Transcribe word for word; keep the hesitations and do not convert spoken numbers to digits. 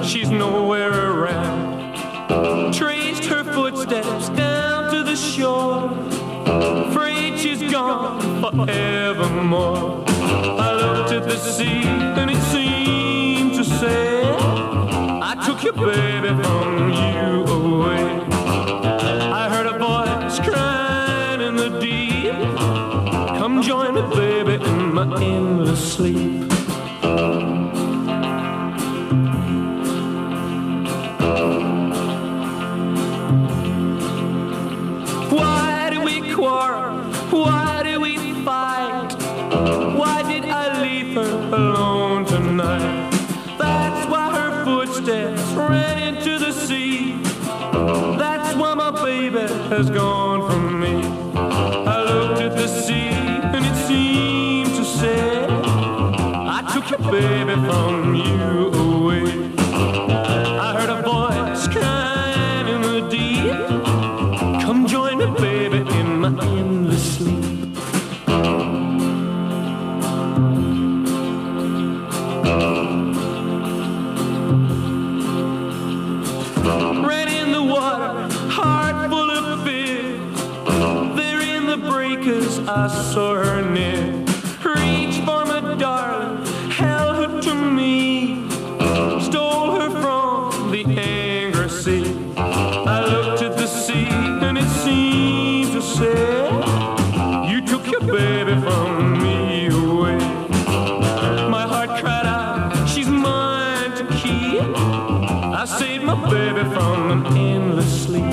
she's nowhere around. Traced her footsteps down to the shore, afraid she's gone forevermore. I looked at the sea and it seemed to say, I took your baby from you away. I heard a voice crying in the deep, come join me, baby, in my endless sleep. Why do we quarrel? Why do we fight? Why did I leave her alone tonight? That's why her footsteps ran into the sea. That's why my baby has gone from me. I looked at the sea and it seemed to say, I took your baby from you away. I heard a voice crying in the deep, come join me, baby, in my endless sleep. Ran in the water, heart full of fear. There in the breakers I saw her near. Reached for my darling, held her to me, stole her from the angry sea. I looked at the sea and it seemed to say, you took your baby from me away. My heart cried out, she's mine to keep. I saved my baby from an endless sleep.